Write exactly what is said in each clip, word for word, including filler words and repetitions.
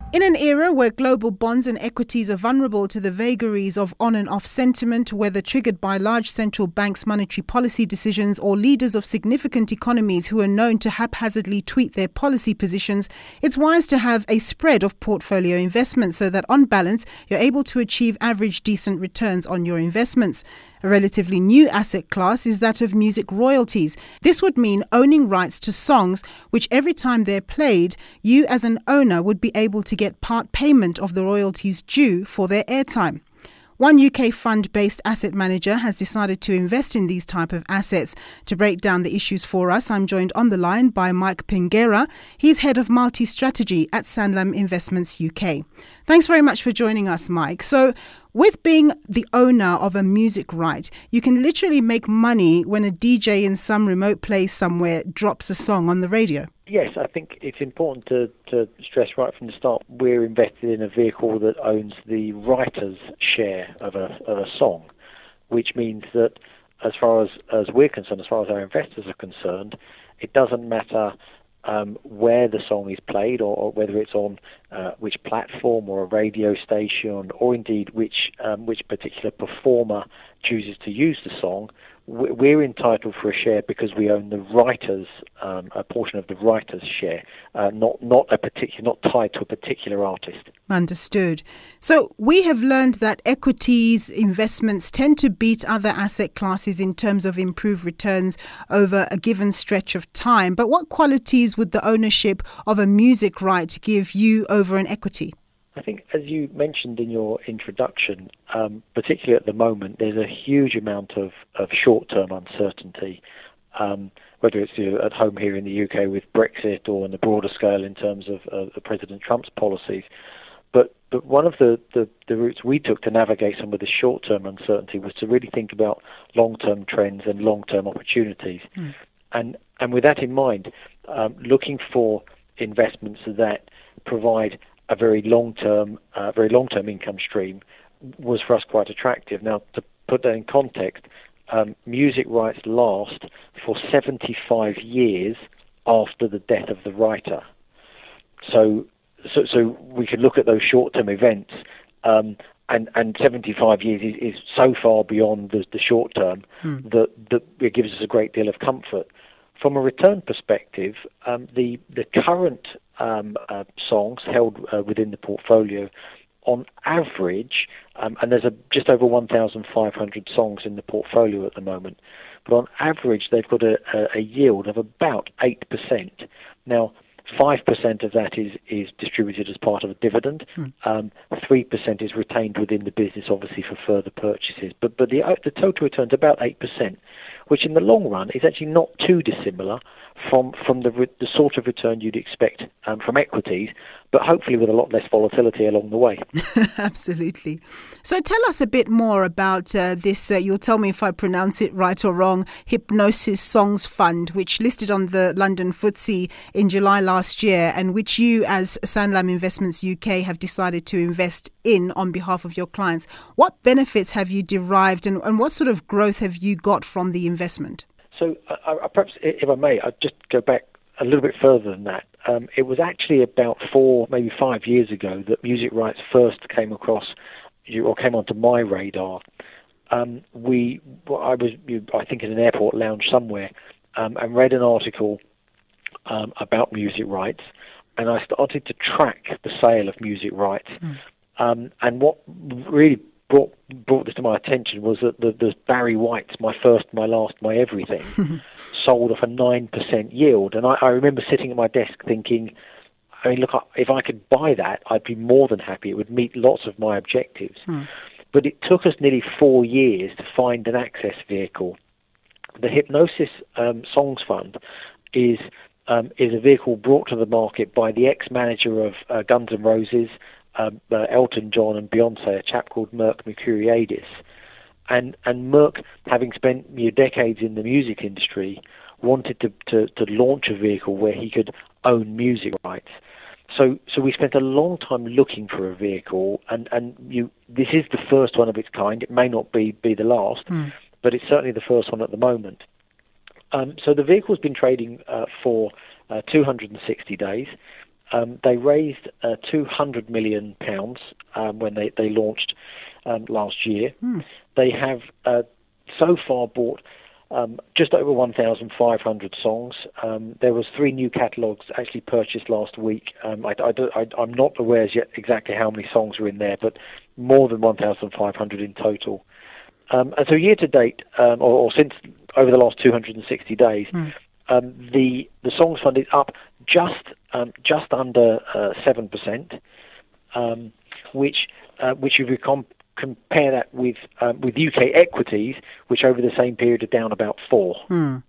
In an era where global bonds and equities are vulnerable to the vagaries of on and off sentiment, whether triggered by large central banks' monetary policy decisions or leaders of significant economies who are known to haphazardly tweak their policy positions, it's wise to have a spread of portfolio investments so that on balance, you're able to achieve average decent returns on your investments. A relatively new asset class is that of music royalties. This would mean owning rights to songs which every time they're played, you as an owner would be able to get part payment of the royalties due for their airtime. One U K fund-based asset manager has decided to invest in these type of assets. To break down the issues for us, I'm joined on the line by Mike Pingera. He's head of multi-strategy at Sanlam Investments U K. Thanks very much for joining us, Mike. So, with being the owner of a music right, you can literally make money when a D J in some remote place somewhere drops a song on the radio. Yes, I think it's important to, to stress right from the start, we're invested in a vehicle that owns the writer's share of a, of a song, which means that as far as, as we're concerned, as far as our investors are concerned, it doesn't matter um, where the song is played or, or whether it's on uh, which platform or a radio station or indeed which, um, which particular performer chooses to use the song. We're entitled for a share because we own the writer's, um, a portion of the writer's share, uh, not not a particular, not tied to a particular artist. Understood. So we have learned that equities investments tend to beat other asset classes in terms of improved returns over a given stretch of time. But what qualities would the ownership of a music right give you over an equity? I think, as you mentioned in your introduction, um, particularly at the moment, there's a huge amount of, of short-term uncertainty, um, whether it's you know, at home here in the U K with Brexit or on the broader scale in terms of uh, President Trump's policies. But but one of the, the, the routes we took to navigate some of the short-term uncertainty was to really think about long-term trends and long-term opportunities. Mm. And, and with that in mind, um, looking for investments that provide a very long-term, uh, very long-term income stream was for us quite attractive. Now, to put that in context, um, music rights last for seventy-five years after the death of the writer. So, so, so we could look at those short-term events, um, and, and seventy-five years is, is so far beyond the, the short term hmm. that, that it gives us a great deal of comfort. From a return perspective, um, the the current um, uh, songs held uh, within the portfolio, on average, um, and there's a, just over one thousand five hundred songs in the portfolio at the moment, but on average they've got a, a, a yield of about eight percent. Now, five percent of that is, is distributed as part of a dividend. Mm. Um, three percent is retained within the business, obviously, for further purchases. But but the, the total return's about eight percent, which in the long run is actually not too dissimilar from, from the, the sort of return you'd expect um, from equities, but hopefully with a lot less volatility along the way. Absolutely. So tell us a bit more about uh, this, uh, you'll tell me if I pronounce it right or wrong, Hipgnosis Songs Fund, which listed on the London F T S E in July last year, and which you as Sanlam Investments U K have decided to invest in on behalf of your clients. What benefits have you derived and, and what sort of growth have you got from the investment? So uh, perhaps, if I may, I'd just go back a little bit further than that. Um, it was actually about four, maybe five years ago that music rights first came across, or came onto my radar. Um, we, well, I was, I think, in an airport lounge somewhere, um, and read an article um, about music rights, and I started to track the sale of music rights. Mm. Um, and what really brought brought this to my attention was that the, the Barry White's My First, My Last, My Everything sold off a nine percent yield. And I, I remember sitting at my desk thinking, I mean, look, if I could buy that, I'd be more than happy. It would meet lots of my objectives. Hmm. But it took us nearly four years to find an access vehicle. The Hipgnosis um, Songs Fund is um, is a vehicle brought to the market by the ex-manager of uh, Guns N' Roses, um, uh, Elton John and Beyonce, a chap called Merck Mercuriadis. And and Merck, having spent you know, decades in the music industry, wanted to, to, to launch a vehicle where he could own music rights. So so we spent a long time looking for a vehicle, and, and you this is the first one of its kind. It may not be, be the last, mm. but it's certainly the first one at the moment. Um, so the vehicle's been trading uh, for uh, two hundred sixty days. Um, they raised uh, two hundred million pounds um, when they, they launched um, last year. Mm. They have uh, so far bought um, just over one thousand five hundred songs. Um, there was three new catalogues actually purchased last week. Um, I, I, I, I'm not aware as yet exactly how many songs are in there, but more than one thousand five hundred in total. Um, and so year to date, um, or, or since over the last two hundred sixty days, mm. um, the the Songs Fund is up just um, just under uh, seven percent, um, which uh, which if you com- compare that with um, with U K equities, which over the same period are down about four. Mm.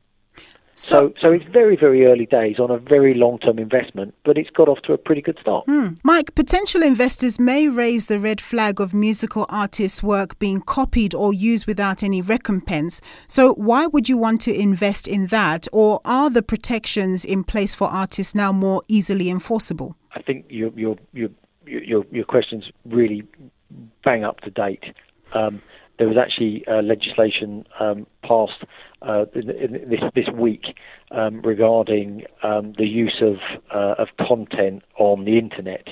So, so it's very, very early days on a very long-term investment, but it's got off to a pretty good start. Hmm. Mike, potential investors may raise the red flag of musical artists' work being copied or used without any recompense. So why would you want to invest in that? Or are the protections in place for artists now more easily enforceable? I think your your your your, your question's really bang up to date. Um, there was actually uh, legislation um, passed uh, in, in this this week um, regarding um, the use of uh, of content on the internet.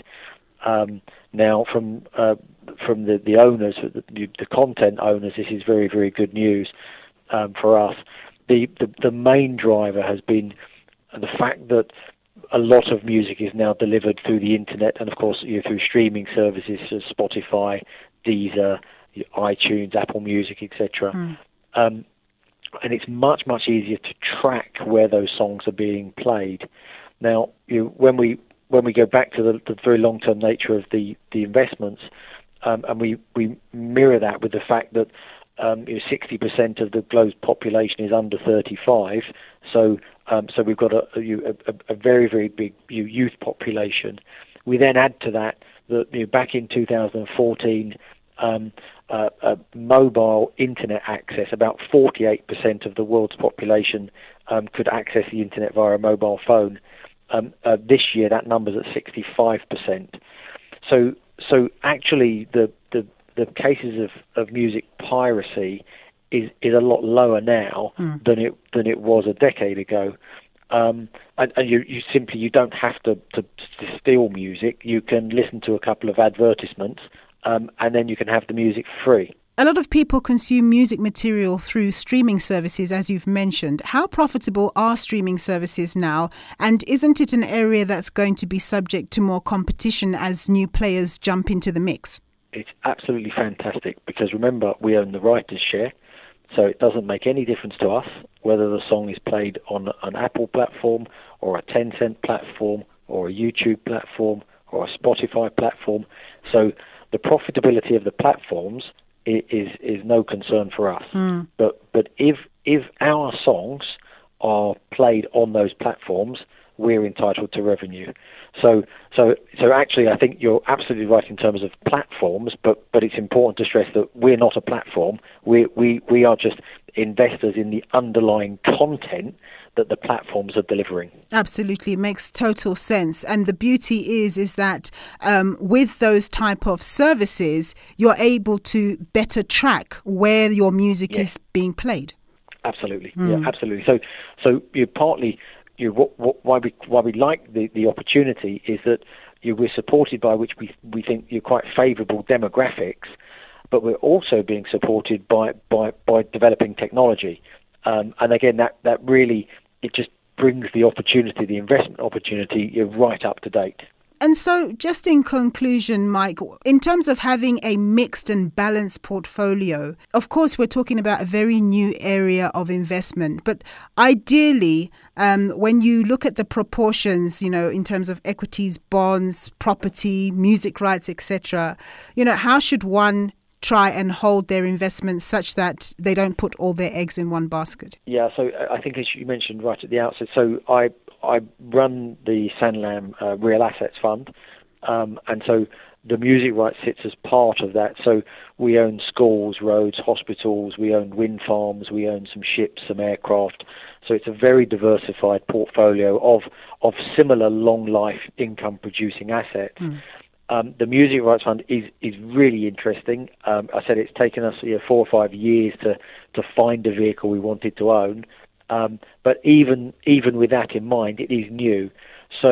Um, now, from uh, from the, the owners, the, the content owners, this is very very good news um, for us. The, the the main driver has been the fact that a lot of music is now delivered through the internet, and of course, you know, through streaming services such as Spotify, Deezer, iTunes, Apple Music, et cetera. Mm. Um, and it's much, much easier to track where those songs are being played. Now, you know, when we when we go back to the, the very long-term nature of the the investments, um, and we, we mirror that with the fact that um, you know, sixty percent of the globe's population is under thirty-five, so um, so we've got a, a, a very, very big youth population. We then add to that that you know, back in two thousand fourteen, Um, uh, uh, mobile internet access, about forty-eight percent of the world's population um, could access the internet via a mobile phone. Um, uh, this year, that number's at sixty-five percent. So, so actually, the the, the cases of, of music piracy is is a lot lower now mm. than it than it was a decade ago. Um, and, and you, you simply you don't have to, to, to steal music. You can listen to a couple of advertisements. Um, and then you can have the music free. A lot of people consume music material through streaming services, as you've mentioned. How profitable are streaming services now? And isn't it an area that's going to be subject to more competition as new players jump into the mix? It's absolutely fantastic because, remember, we own the writer's share. So it doesn't make any difference to us whether the song is played on an Apple platform or a Tencent platform or a YouTube platform or a Spotify platform. So the profitability of the platforms is is, is no concern for us. Mm. But but if if our songs are played on those platforms, we're entitled to revenue. So so so actually, I think you're absolutely right in terms of platforms. But but it's important to stress that we're not a platform. We we we are just investors in the underlying content that the platforms are delivering. Absolutely, it makes total sense. And the beauty is is that um, with those type of services, you're able to better track where your music yeah. is being played. Absolutely, mm. yeah, absolutely. So so you partly you what, what, why we why we like the, the opportunity is that you we're supported by which we we think you're quite favourable demographics, but we're also being supported by by, by developing technology. Um, and again, that, that really, it just brings the opportunity, the investment opportunity, you know, right up to date. And so just in conclusion, Mike, in terms of having a mixed and balanced portfolio, of course, we're talking about a very new area of investment. But ideally, um, when you look at the proportions, you know, in terms of equities, bonds, property, music rights, et cetera, you know, how should one try and hold their investments such that they don't put all their eggs in one basket? Yeah, so I think as you mentioned right at the outset, so I I run the Sanlam uh, Real Assets Fund, um, and so the music rights sits as part of that. So we own schools, roads, hospitals, we own wind farms, we own some ships, some aircraft. So it's a very diversified portfolio of of similar long life income producing assets. Mm. Um, the Music Rights Fund is, is really interesting. Um, I said it's taken us you know, four or five years to, to find a vehicle we wanted to own. Um, but even even with that in mind, it is new. So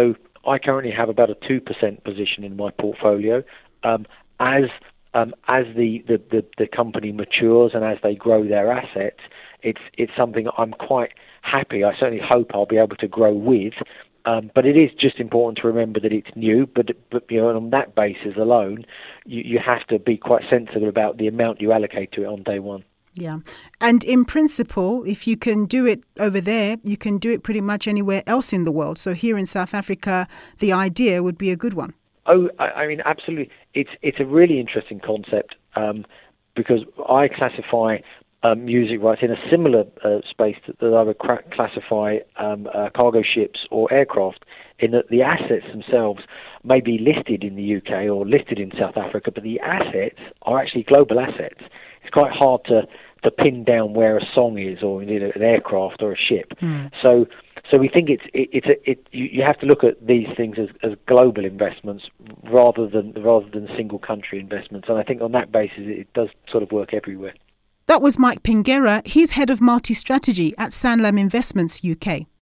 I currently have about a two percent position in my portfolio. Um, as um, as the, the, the, the company matures and as they grow their assets, it's it's something I'm quite happy. I certainly hope I'll be able to grow with. Um, but it is just important to remember that it's new. But, but you know, on that basis alone, you, you have to be quite sensible about the amount you allocate to it on day one. Yeah. And in principle, if you can do it over there, you can do it pretty much anywhere else in the world. So here in South Africa, the idea would be a good one. Oh, I, I mean, absolutely. It's it's a really interesting concept um, because I classify um, music rights in a similar uh, space that, that I would cra- classify um, uh, cargo ships or aircraft, in that the assets themselves may be listed in the U K or listed in South Africa, but the assets are actually global assets. It's quite hard to, to pin down where a song is, or indeed an aircraft or a ship. Mm. So, so we think it's it, it's a, it. You, you have to look at these things as, as global investments rather than rather than single country investments. And I think on that basis, it does sort of work everywhere. That was Mike Pingera. He's head of multi-strategy at Sanlam Investments U K.